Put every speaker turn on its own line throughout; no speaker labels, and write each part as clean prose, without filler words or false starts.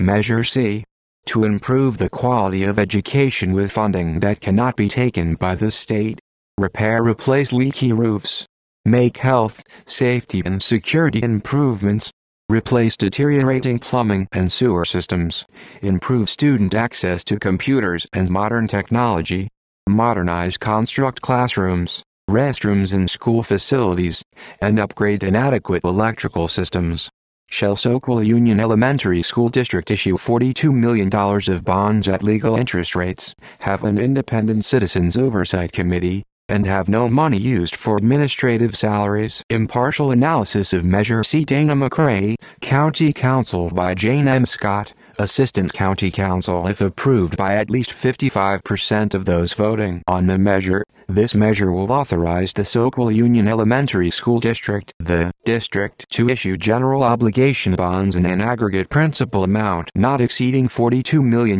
Measure C. To improve the quality of education with funding that cannot be taken by the state. Replace leaky roofs. Make health, safety and security improvements. Replace deteriorating plumbing and sewer systems. Improve student access to computers and modern technology. Construct classrooms, restrooms and school facilities, and upgrade inadequate electrical systems. Shall Soquel Union Elementary School District issue $42 million of bonds at legal interest rates, have an independent Citizens Oversight Committee, and have no money used for administrative salaries? Impartial analysis of Measure C. Dana McCray, County Counsel by Jane M. Scott, Assistant County Counsel. If approved by at least 55% of those voting on the measure, this measure will authorize the Soquel Union Elementary School District, the district, to issue general obligation bonds in an aggregate principal amount not exceeding $42 million.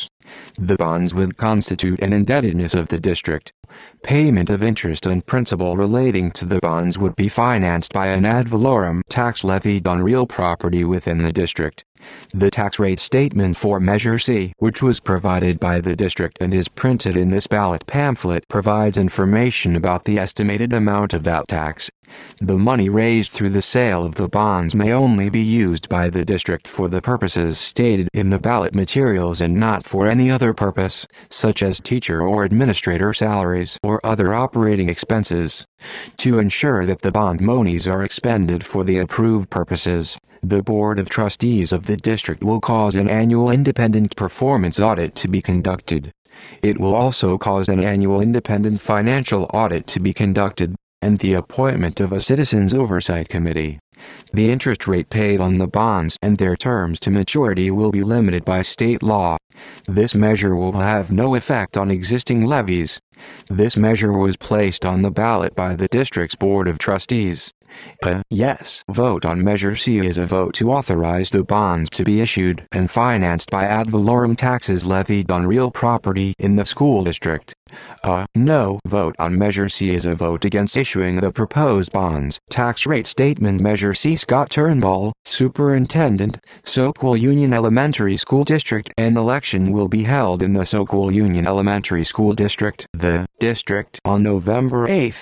The bonds would constitute an indebtedness of the district. Payment of interest and principal relating to the bonds would be financed by an ad valorem tax levied on real property within the district. The tax rate statement for Measure C, which was provided by the district and is printed in this ballot pamphlet, provides information about the estimated amount of that tax. The money raised through the sale of the bonds may only be used by the district for the purposes stated in the ballot materials and not for any other purpose, such as teacher or administrator salaries or other operating expenses. To ensure that the bond monies are expended for the approved purposes, the Board of Trustees of the district will cause an annual independent performance audit to be conducted. It will also cause an annual independent financial audit to be conducted, and the appointment of a Citizens Oversight Committee. The interest rate paid on the bonds and their terms to maturity will be limited by state law. This measure will have no effect on existing levies. This measure was placed on the ballot by the district's Board of Trustees. A yes vote on Measure C is a vote to authorize the bonds to be issued and financed by ad valorem taxes levied on real property in the school district. A no vote on Measure C is a vote against issuing the proposed bonds. Tax rate statement. Measure C. Scott Turnbull, Superintendent, Soquel Union Elementary School District. An election will be held in the Soquel Union Elementary School District, the district, on November 8,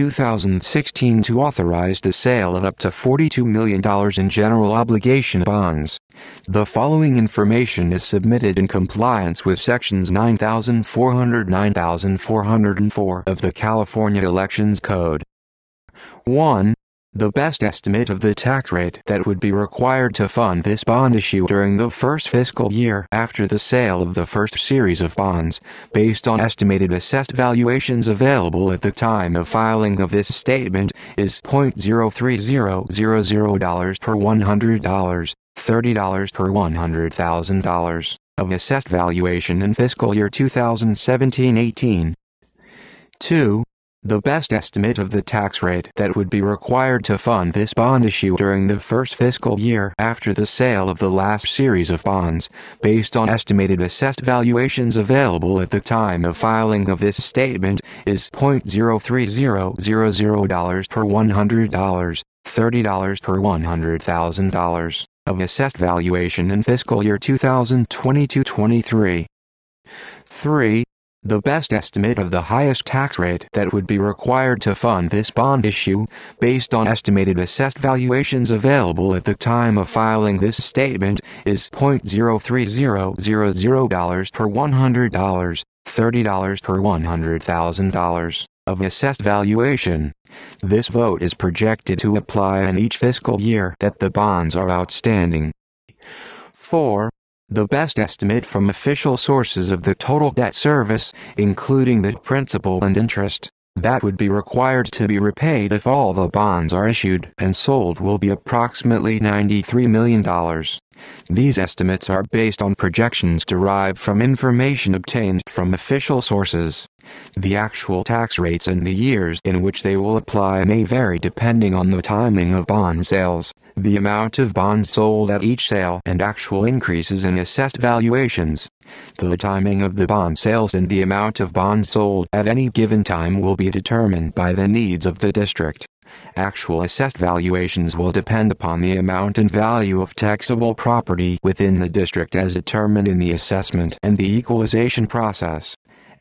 2016 to authorize the sale of up to $42 million in general obligation bonds. The following information is submitted in compliance with Sections 9404 of the California Elections Code. 1. The best estimate of the tax rate that would be required to fund this bond issue during the first fiscal year after the sale of the first series of bonds, based on estimated assessed valuations available at the time of filing of this statement, is $0.03000 per $100, $30 per $100,000 of assessed valuation in fiscal year 2017-18. 2. The best estimate of the tax rate that would be required to fund this bond issue during the first fiscal year after the sale of the last series of bonds, based on estimated assessed valuations available at the time of filing of this statement, is $0.03000 per $100, $30 per $100,000 of assessed valuation in fiscal year 2022-23. 3. The best estimate of the highest tax rate that would be required to fund this bond issue, based on estimated assessed valuations available at the time of filing this statement, is $0.03000 per $100, $30 per $100,000 of assessed valuation. This vote is projected to apply in each fiscal year that the bonds are outstanding. 4. The best estimate from official sources of the total debt service, including the principal and interest, that would be required to be repaid if all the bonds are issued and sold will be approximately $93 million. These estimates are based on projections derived from information obtained from official sources. The actual tax rates and the years in which they will apply may vary depending on the timing of bond sales, the amount of bonds sold at each sale, and actual increases in assessed valuations. The timing of the bond sales and the amount of bonds sold at any given time will be determined by the needs of the district. Actual assessed valuations will depend upon the amount and value of taxable property within the district as determined in the assessment and the equalization process.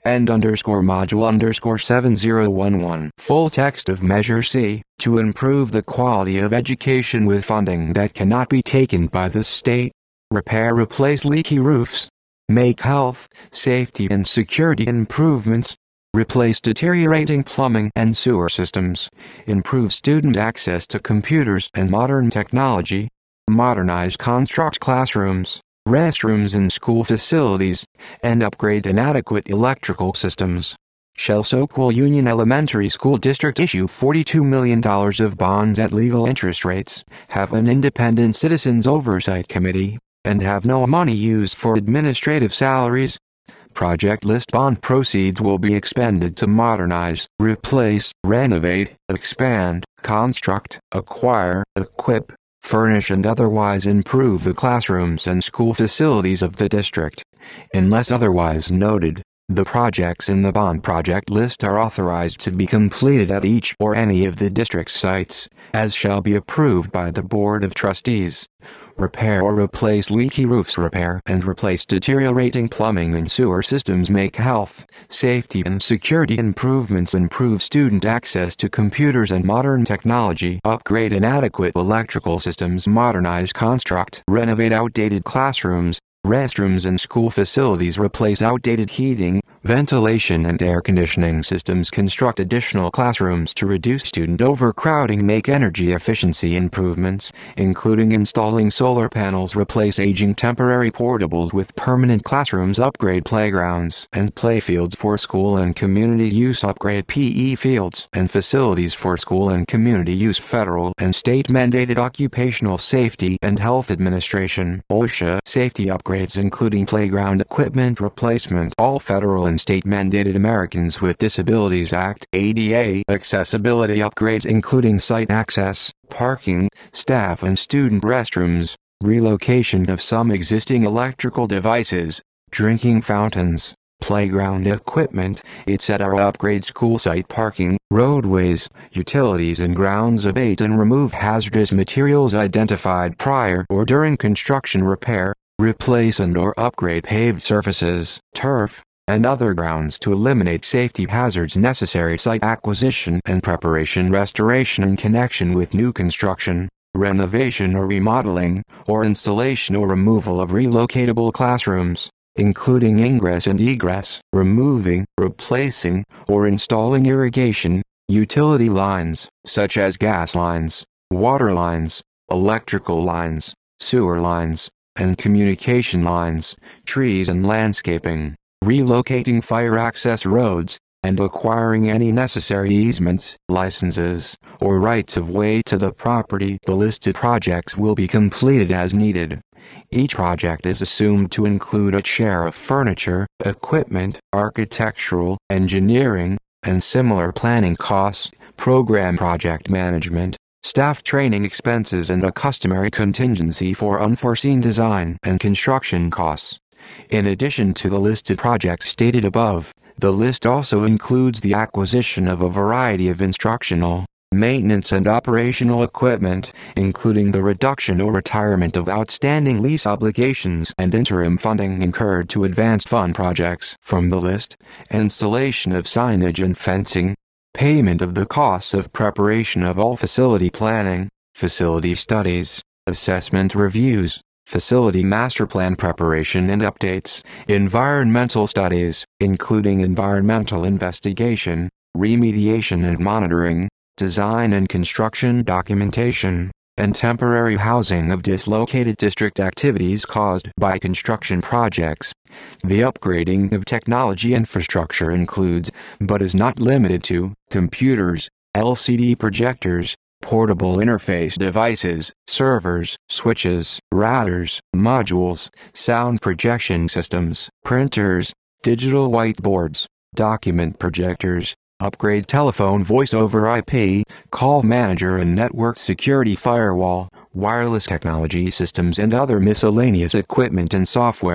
End_module_7011. Full text of Measure C. To improve the quality of education with funding that cannot be taken by the state. Repair, replace leaky roofs. Make health, safety and security improvements. Replace deteriorating plumbing and sewer systems. Improve student access to computers and modern technology. Modernize, construct classrooms, restrooms and school facilities, and upgrade inadequate electrical systems. Shall Soquel Union Elementary School District issue $42 million of bonds at legal interest rates, have an independent Citizens Oversight Committee, and have no money used for administrative salaries? Project list bond proceeds will be expended to modernize, replace, renovate, expand, construct, acquire, equip, furnish and otherwise improve the classrooms and school facilities of the district. Unless otherwise noted, the projects in the bond project list are authorized to be completed at each or any of the district's sites, as shall be approved by the Board of Trustees. Repair or replace leaky roofs. Repair and replace deteriorating plumbing and sewer systems. Make health, safety and security improvements. Improve student access to computers and modern technology. Upgrade inadequate electrical systems. Modernize, construct, renovate outdated classrooms, restrooms and school facilities. Replace outdated heating, ventilation and air conditioning systems. Construct additional classrooms to reduce student overcrowding. Make energy efficiency improvements, including installing solar panels. Replace aging temporary portables with permanent classrooms. Upgrade playgrounds and playfields for school and community use. Upgrade PE fields and facilities for school and community use. Federal and state mandated Occupational Safety and Health Administration (OSHA) safety upgrades including playground equipment replacement. All federal and state mandated Americans with Disabilities Act (ADA) accessibility upgrades including site access, parking, staff and student restrooms, relocation of some existing electrical devices, drinking fountains, playground equipment, etc. Upgrade school site parking, roadways, utilities and grounds. Abate and remove hazardous materials identified prior or during construction. Repair, replace and or upgrade paved surfaces, turf, and other grounds to eliminate safety hazards. Necessary site acquisition and preparation. Restoration in connection with new construction, renovation or remodeling, or installation or removal of relocatable classrooms, including ingress and egress. Removing, replacing, or installing irrigation, utility lines, such as gas lines, water lines, electrical lines, sewer lines, and communication lines, trees and landscaping, relocating fire access roads, and acquiring any necessary easements, licenses, or rights of way to the property. The listed projects will be completed as needed. Each project is assumed to include a share of furniture, equipment, architectural, engineering, and similar planning costs, program project management, staff training expenses and a customary contingency for unforeseen design and construction costs. In addition to the listed projects stated above, the list also includes the acquisition of a variety of instructional, maintenance and operational equipment, including the reduction or retirement of outstanding lease obligations and interim funding incurred to advanced fund projects from the list, installation of signage and fencing, payment of the costs of preparation of all facility planning, facility studies, assessment reviews, facility master plan preparation and updates, environmental studies, including environmental investigation, remediation and monitoring, design and construction documentation, and temporary housing of dislocated district activities caused by construction projects. The upgrading of technology infrastructure includes, but is not limited to, computers, LCD projectors, portable interface devices, servers, switches, routers, modules, sound projection systems, printers, digital whiteboards, document projectors, upgrade telephone voice over IP, call manager and network security firewall, wireless technology systems and other miscellaneous equipment and software.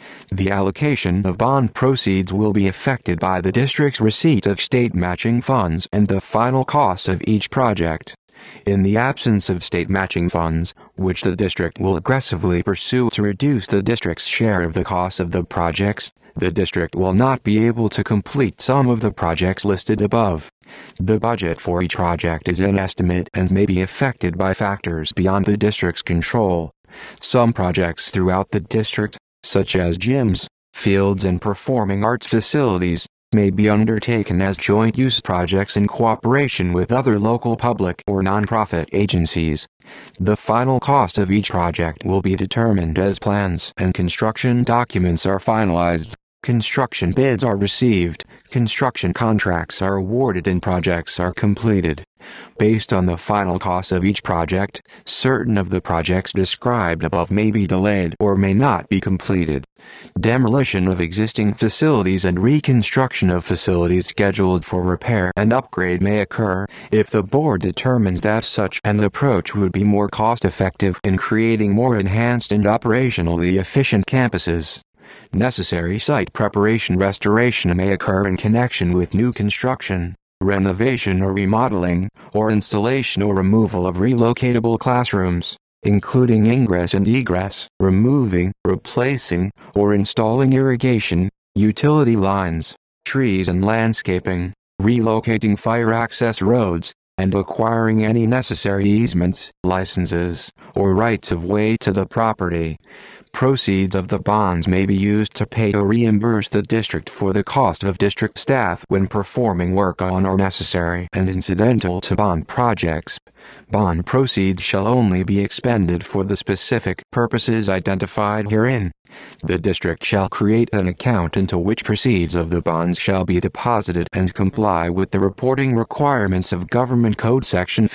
The allocation of bond proceeds will be affected by the district's receipt of state matching funds and the final cost of each project. In the absence of state matching funds, which the district will aggressively pursue to reduce the district's share of the cost of the projects, the district will not be able to complete some of the projects listed above. The budget for each project is an estimate and may be affected by factors beyond the district's control. Some projects throughout the district, such as gyms, fields and performing arts facilities, may be undertaken as joint-use projects in cooperation with other local public or nonprofit agencies. The final cost of each project will be determined as plans and construction documents are finalized, construction bids are received, construction contracts are awarded and projects are completed. Based on the final cost of each project, certain of the projects described above may be delayed or may not be completed. Demolition of existing facilities and reconstruction of facilities scheduled for repair and upgrade may occur, if the board determines that such an approach would be more cost-effective in creating more enhanced and operationally efficient campuses. Necessary site preparation restoration may occur in connection with new construction, renovation or remodeling, or installation or removal of relocatable classrooms, including ingress and egress, removing, replacing, or installing irrigation, utility lines, trees and landscaping, relocating fire access roads, and acquiring any necessary easements, licenses, or rights of way to the property. Proceeds of the bonds may be used to pay or reimburse the district for the cost of district staff when performing work on or necessary and incidental to bond projects. Bond proceeds shall only be expended for the specific purposes identified herein. The district shall create an account into which proceeds of the bonds shall be deposited and comply with the reporting requirements of Government Code Section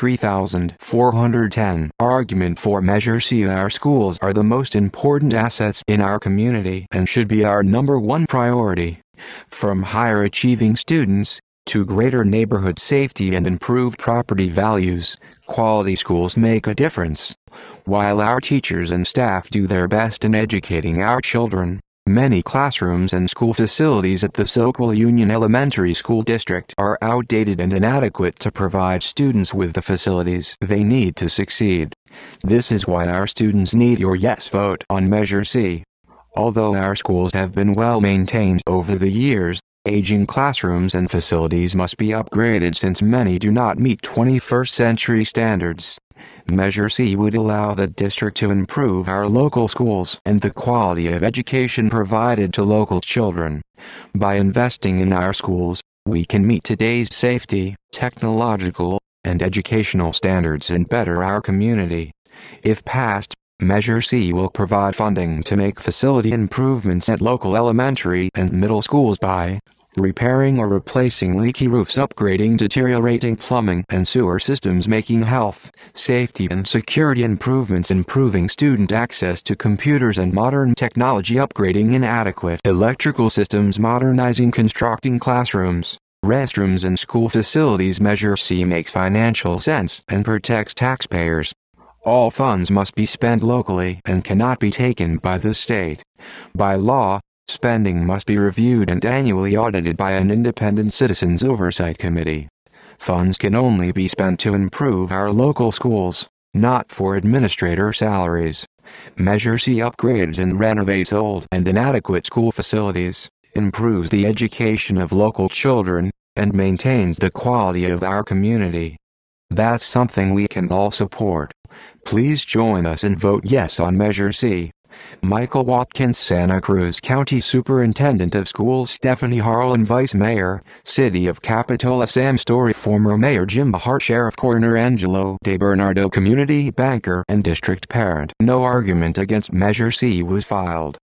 53,410. Argument for Measure C. Our schools are the most important assets in our community and should be our number one priority. From higher achieving students to greater neighborhood safety and improved property values, quality schools make a difference. While our teachers and staff do their best in educating our children, many classrooms and school facilities at the Soquel Union Elementary School District are outdated and inadequate to provide students with the facilities they need to succeed. This is why our students need your yes vote on Measure C. Although our schools have been well maintained over the years, aging classrooms and facilities must be upgraded since many do not meet 21st century standards. Measure C would allow the district to improve our local schools and the quality of education provided to local children. By investing in our schools, we can meet today's safety, technological, and educational standards and better our community. If passed, Measure C will provide funding to make facility improvements at local elementary and middle schools by repairing or replacing leaky roofs, upgrading deteriorating plumbing and sewer systems, making health, safety and security improvements, improving student access to computers and modern technology, upgrading inadequate electrical systems, modernizing, constructing classrooms, restrooms and school facilities. Measure C makes financial sense and protects taxpayers. All funds must be spent locally and cannot be taken by the state. By law, spending must be reviewed and annually audited by an independent Citizens Oversight Committee. Funds can only be spent to improve our local schools, not for administrator salaries. Measure C upgrades and renovates old and inadequate school facilities, improves the education of local children, and maintains the quality of our community. That's something we can all support. Please join us and vote yes on Measure C. Michael Watkins, Santa Cruz County Superintendent of Schools. Stephanie Harlan, Vice Mayor, City of Capitola. Sam Story, former Mayor. Jim Bahar, Sheriff Coroner. Angelo De Bernardo, community banker and district parent. No argument against Measure C was filed.